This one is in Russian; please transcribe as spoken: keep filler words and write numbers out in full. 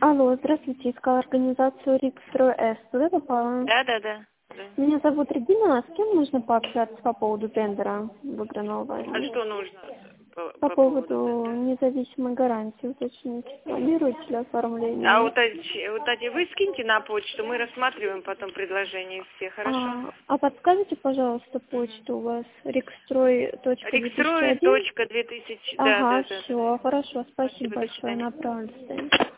Алло, здравствуйте, искала организацию Рикстрой С. Туда попала? Да, да, да. да. Меня зовут Регина, а с кем нужно пообщаться по поводу тендера в Играновой? А что нужно по, По по поводу поводу? независимой гарантии уточнить. Планируете ли оформление? А вот эти, вот эти вы скиньте на почту, мы рассматриваем потом предложения все, хорошо? А, а подскажите, пожалуйста, почту у вас рикстрой точка две тысячи Рекстрой один? точка две тысячи, да, да, Ага, да. все, хорошо, спасибо Спасибо, до большое, свидания. направлю.